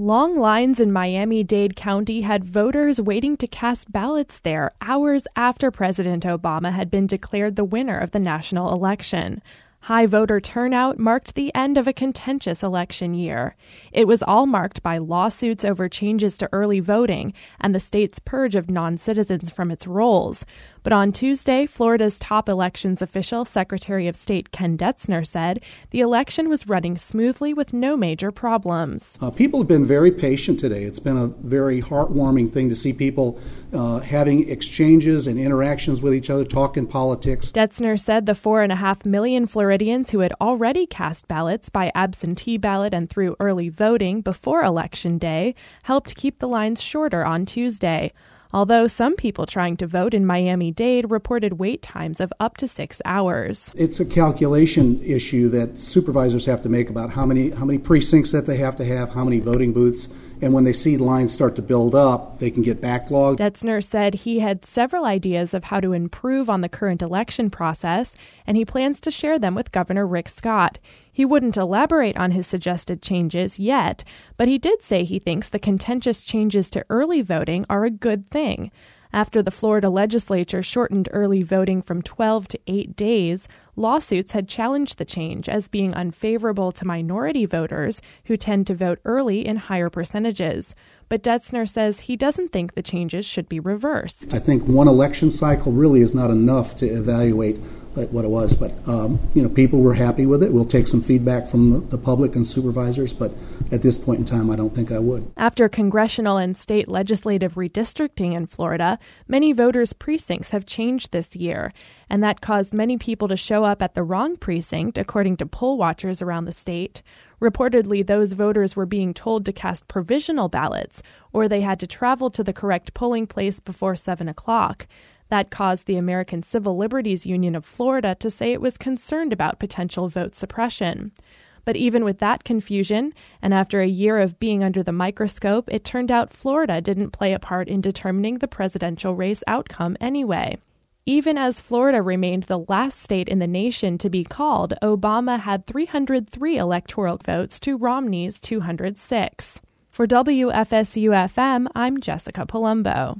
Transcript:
Long lines in Miami-Dade County had voters waiting to cast ballots there hours after President Obama had been declared the winner of the national election. High voter turnout marked the end of a contentious election year. It was all marked by lawsuits over changes to early voting and the state's purge of non-citizens from its rolls. But on Tuesday, Florida's top elections official, Secretary of State Ken Detzner, said the election was running smoothly with no major problems. People have been very patient today. It's been a very heartwarming thing to see people having exchanges and interactions with each other, talking politics. Detzner said the 4.5 million Floridians who had already cast ballots by absentee ballot and through early voting before Election Day helped keep the lines shorter on Tuesday. Although some people trying to vote in Miami-Dade reported wait times of up to 6 hours. It's a calculation issue that supervisors have to make about how many precincts that they have, how many voting booths, and when they see lines start to build up, they can get backlogged. Detzner said he had several ideas of how to improve on the current election process, and he plans to share them with Governor Rick Scott. He wouldn't elaborate on his suggested changes yet, but he did say he thinks the contentious changes to early voting are a good thing. After the Florida legislature shortened early voting from 12 to 8 days, lawsuits had challenged the change as being unfavorable to minority voters who tend to vote early in higher percentages. But Detzner says he doesn't think the changes should be reversed. I think one election cycle really is not enough to evaluate what it was, but people were happy with it. We'll take some feedback from the public and supervisors, but at this point in time, I don't think I would. After congressional and state legislative redistricting in Florida, many voters' precincts have changed this year, and that caused many people to show up at the wrong precinct, according to poll watchers around the state. Reportedly, those voters were being told to cast provisional ballots, or they had to travel to the correct polling place before 7 o'clock. That caused the American Civil Liberties Union of Florida to say it was concerned about potential vote suppression. But even with that confusion, and after a year of being under the microscope, it turned out Florida didn't play a part in determining the presidential race outcome anyway. Even as Florida remained the last state in the nation to be called, Obama had 303 electoral votes to Romney's 206. For WFSU-FM, I'm Jessica Palumbo.